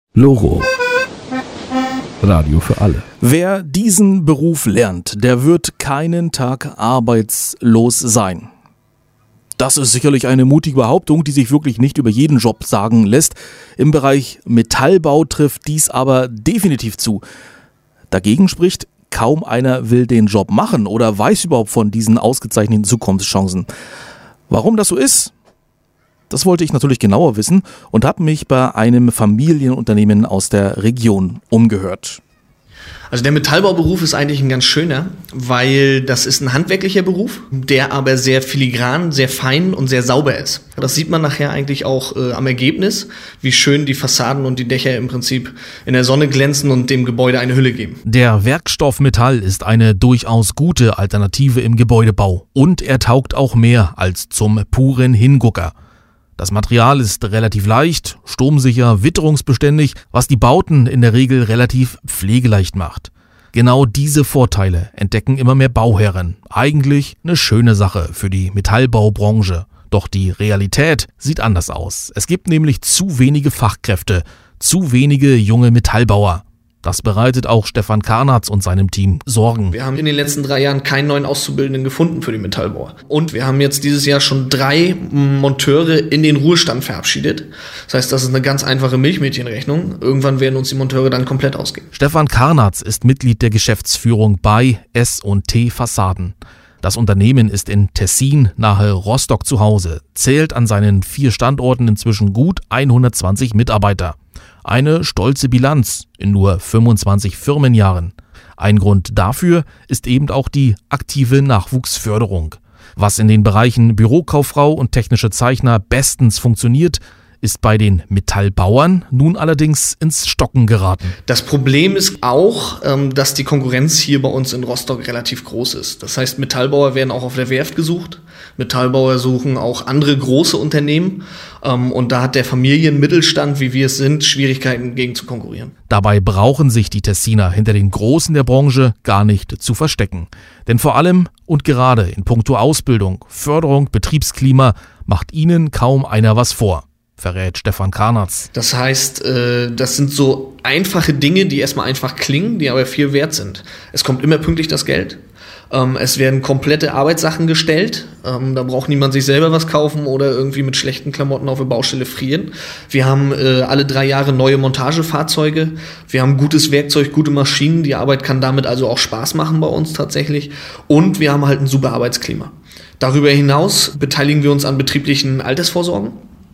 Loro. Radio für alle. Wer diesen Beruf lernt, der wird keinen Tag arbeitslos sein. Das ist sicherlich eine mutige Behauptung, die sich wirklich nicht über jeden Job sagen lässt. Im Bereich Metallbau trifft dies aber definitiv zu. Dagegen spricht, kaum einer will den Job machen oder weiß überhaupt von diesen ausgezeichneten Zukunftschancen. Warum das so ist? Das wollte ich natürlich genauer wissen und habe mich bei einem Familienunternehmen aus der Region umgehört. Also der Metallbauberuf ist eigentlich ein ganz schöner, weil das ist ein handwerklicher Beruf, der aber sehr filigran, sehr fein und sehr sauber ist. Das sieht man nachher eigentlich auch am Ergebnis, wie schön die Fassaden und die Dächer im Prinzip in der Sonne glänzen und dem Gebäude eine Hülle geben. Der Werkstoff Metall ist eine durchaus gute Alternative im Gebäudebau und er taugt auch mehr als zum puren Hingucker. Das Material ist relativ leicht, sturmsicher, witterungsbeständig, was die Bauten in der Regel relativ pflegeleicht macht. Genau diese Vorteile entdecken immer mehr Bauherren. Eigentlich eine schöne Sache für die Metallbaubranche. Doch die Realität sieht anders aus. Es gibt nämlich zu wenige Fachkräfte, zu wenige junge Metallbauer. Das bereitet auch Stefan Karnatz und seinem Team Sorgen. Wir haben in den letzten 3 Jahren keinen neuen Auszubildenden gefunden für die Metallbauer. Und wir haben jetzt dieses Jahr schon 3 Monteure in den Ruhestand verabschiedet. Das heißt, das ist eine ganz einfache Milchmädchenrechnung. Irgendwann werden uns die Monteure dann komplett ausgehen. Stefan Karnatz ist Mitglied der Geschäftsführung bei S&T Fassaden. Das Unternehmen ist in Tessin nahe Rostock zu Hause, zählt an seinen 4 Standorten inzwischen gut 120 Mitarbeiter. Eine stolze Bilanz in nur 25 Firmenjahren. Ein Grund dafür ist eben auch die aktive Nachwuchsförderung. Was in den Bereichen Bürokauffrau und technische Zeichner bestens funktioniert, ist bei den Metallbauern nun allerdings ins Stocken geraten. Das Problem ist auch, dass die Konkurrenz hier bei uns in Rostock relativ groß ist. Das heißt, Metallbauer werden auch auf der Werft gesucht. Metallbauer suchen auch andere große Unternehmen. Und da hat der Familienmittelstand, wie wir es sind, Schwierigkeiten gegen zu konkurrieren. Dabei brauchen sich die Tessiner hinter den Großen der Branche gar nicht zu verstecken. Denn vor allem und gerade in puncto Ausbildung, Förderung, Betriebsklima macht ihnen kaum einer was vor, verrät Stefan Karnatz. Das heißt, das sind so einfache Dinge, die erstmal einfach klingen, die aber viel wert sind. Es kommt immer pünktlich das Geld. Es werden komplette Arbeitssachen gestellt. Da braucht niemand sich selber was kaufen oder irgendwie mit schlechten Klamotten auf der Baustelle frieren. Wir haben alle 3 Jahre neue Montagefahrzeuge. Wir haben gutes Werkzeug, gute Maschinen. Die Arbeit kann damit also auch Spaß machen bei uns tatsächlich. Und wir haben halt ein super Arbeitsklima. Darüber hinaus beteiligen wir uns an betrieblichen Altersvorsorgen.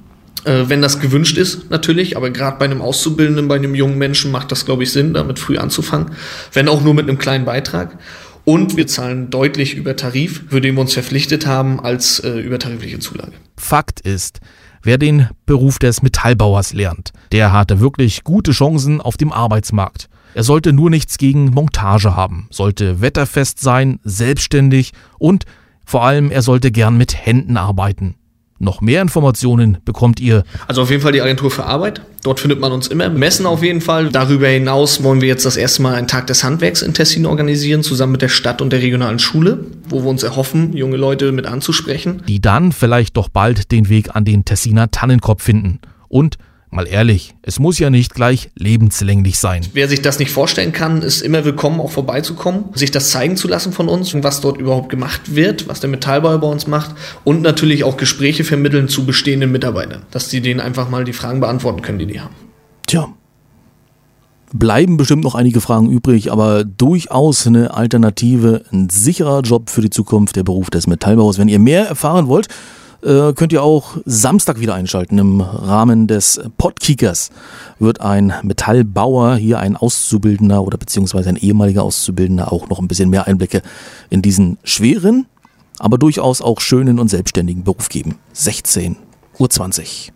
Wenn das gewünscht ist, natürlich, aber gerade bei einem Auszubildenden, bei einem jungen Menschen macht das, glaube ich, Sinn, damit früh anzufangen, wenn auch nur mit einem kleinen Beitrag. Und wir zahlen deutlich über Tarif, für den wir uns verpflichtet haben, als übertarifliche Zulage. Fakt ist, wer den Beruf des Metallbauers lernt, der hatte wirklich gute Chancen auf dem Arbeitsmarkt. Er sollte nur nichts gegen Montage haben, sollte wetterfest sein, selbstständig und vor allem er sollte gern mit Händen arbeiten. Noch mehr Informationen bekommt ihr. Also auf jeden Fall die Agentur für Arbeit. Dort findet man uns immer. Messen auf jeden Fall. Darüber hinaus wollen wir jetzt das erste Mal einen Tag des Handwerks in Tessin organisieren, zusammen mit der Stadt und der regionalen Schule, wo wir uns erhoffen, junge Leute mit anzusprechen. Die dann vielleicht doch bald den Weg an den Tessiner Tannenkopf finden. Und mal ehrlich, es muss ja nicht gleich lebenslänglich sein. Wer sich das nicht vorstellen kann, ist immer willkommen, auch vorbeizukommen, sich das zeigen zu lassen von uns, was dort überhaupt gemacht wird, was der Metallbauer bei uns macht und natürlich auch Gespräche vermitteln zu bestehenden Mitarbeitern, dass die denen einfach mal die Fragen beantworten können, die haben. Tja, bleiben bestimmt noch einige Fragen übrig, aber durchaus eine Alternative, ein sicherer Job für die Zukunft, der Beruf des Metallbauers. Wenn ihr mehr erfahren wollt, könnt ihr auch Samstag wieder einschalten. Im Rahmen des Podkickers wird ein Metallbauer, hier ein Auszubildender oder beziehungsweise ein ehemaliger Auszubildender, auch noch ein bisschen mehr Einblicke in diesen schweren, aber durchaus auch schönen und selbstständigen Beruf geben. 16:20 Uhr.